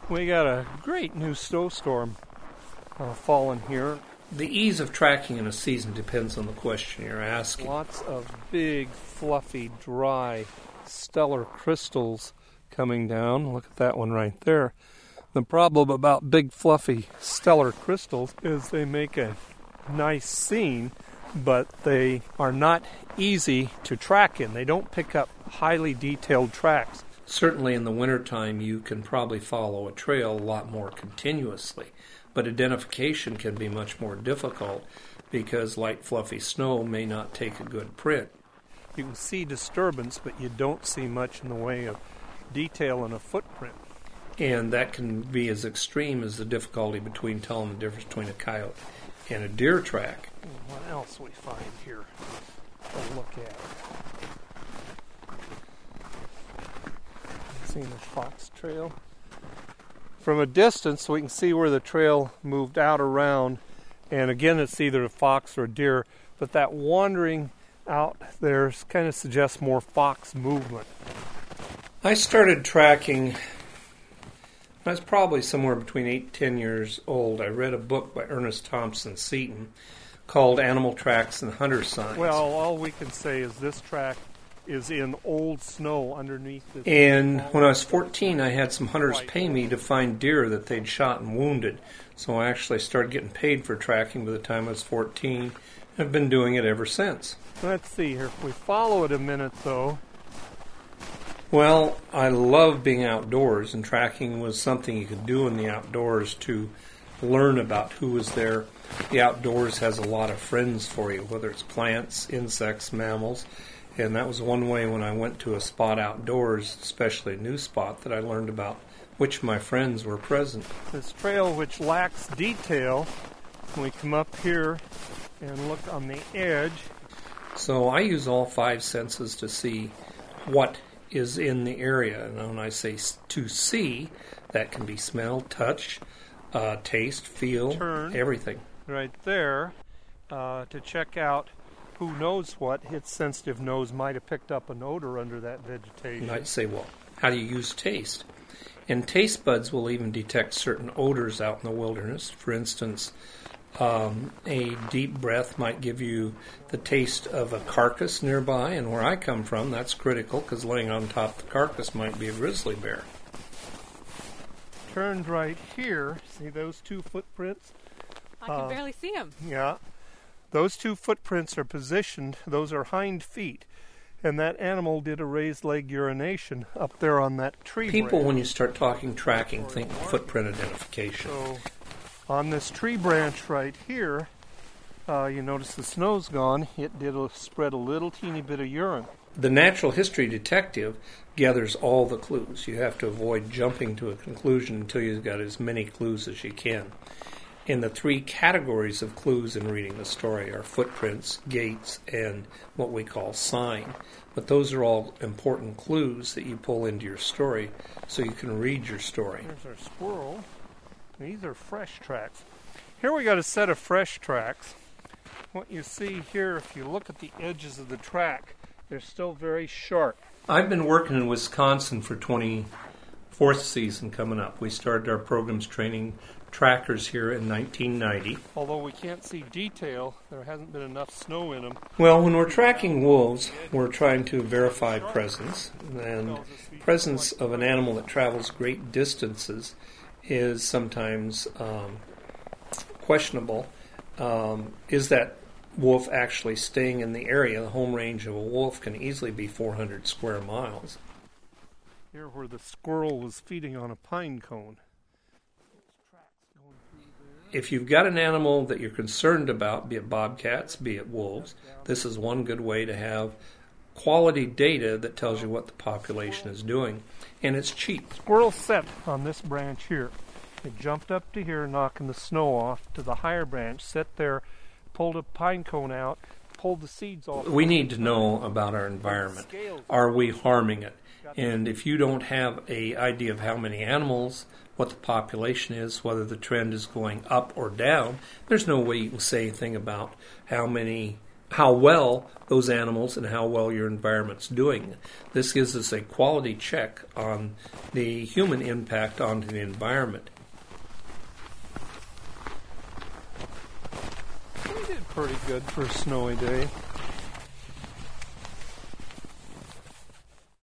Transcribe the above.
We got a great new snowstorm falling here. The ease of tracking in a season depends on the question you're asking. Lots of big, fluffy, dry, stellar crystals coming down. Look at that one right there. The problem about big, fluffy, stellar crystals is they make a nice scene, but they are not easy to track in. They don't pick up highly detailed tracks. Certainly in the wintertime, you can probably follow a trail a lot more continuously, but identification can be much more difficult because light, fluffy snow may not take a good print. You can see disturbance, but you don't see much in the way of detail in a footprint. And that can be as extreme as the difficulty between telling the difference between a coyote and a deer track. What else we find here to look at? Seen the fox trail. From a distance, we can see where the trail moved out around, and again, it's either a fox or a deer, but that wandering out there kind of suggests more fox movement. I started tracking, I was probably somewhere between 8 and 10 years old. I read a book by Ernest Thompson Seton called Animal Tracks and Hunter Signs. Well, all we can say is this track is in old snow underneath this. And when I was 14, I had some hunters pay me to find deer that they'd shot and wounded. So I actually started getting paid for tracking by the time I was 14. I've been doing it ever since. Let's see here. If we follow it a minute, though. Well, I love being outdoors, and tracking was something you could do in the outdoors to learn about who was there. The outdoors has a lot of friends for you, whether it's plants, insects, mammals. And that was one way when I went to a spot outdoors, especially a new spot, that I learned about which of my friends were present. This trail, which lacks detail, when we come up here and look on the edge. So I use all 5 senses to see what is in the area. And when I say to see, that can be smell, touch, taste, feel, turn everything. Right there to check out who knows what. Its sensitive nose might have picked up an odor under that vegetation. You might say, well, how do you use taste? And taste buds will even detect certain odors out in the wilderness. For instance, a deep breath might give you the taste of a carcass nearby, and where I come from, that's critical because laying on top of the carcass might be a grizzly bear. Turned right here, see those 2 footprints? I can barely see them. Yeah. Those 2 footprints are positioned, those are hind feet, and that animal did a raised leg urination up there on that tree People, branch. when you start talking tracking, think footprint identification. So, on this tree branch right here, you notice the snow's gone. It did spread a little teeny bit of urine. The natural history detective gathers all the clues. You have to avoid jumping to a conclusion until you've got as many clues as you can. And the 3 categories of clues in reading the story are footprints, gaits, and what we call sign. But those are all important clues that you pull into your story so you can read your story. There's our squirrel. These are fresh tracks. Here we got a set of fresh tracks. What you see here, if you look at the edges of the track, they're still very sharp. I've been working in Wisconsin for 24th season coming up. We started our programs training trackers here in 1990. Although we can't see detail, there hasn't been enough snow in them. Well, when we're tracking wolves, we're trying to verify presence. And presence of an animal that travels great distances is sometimes questionable. Is that wolf actually staying in the area? The home range of a wolf can easily be 400 square miles. Here where the squirrel was feeding on a pine cone. If you've got an animal that you're concerned about, be it bobcats, be it wolves, this is one good way to have quality data that tells you what the population is doing. And it's cheap. Squirrel set on this branch here. It jumped up to here, knocking the snow off to the higher branch, set there, pulled a pine cone out, pulled the seeds off. We need to know about our environment. Are we harming it? And if you don't have an idea of how many animals, what the population is, whether the trend is going up or down, there's no way you can say anything about how many how well those animals and how well your environment's doing. This gives us a quality check on the human impact onto the environment. We did pretty good for a snowy day.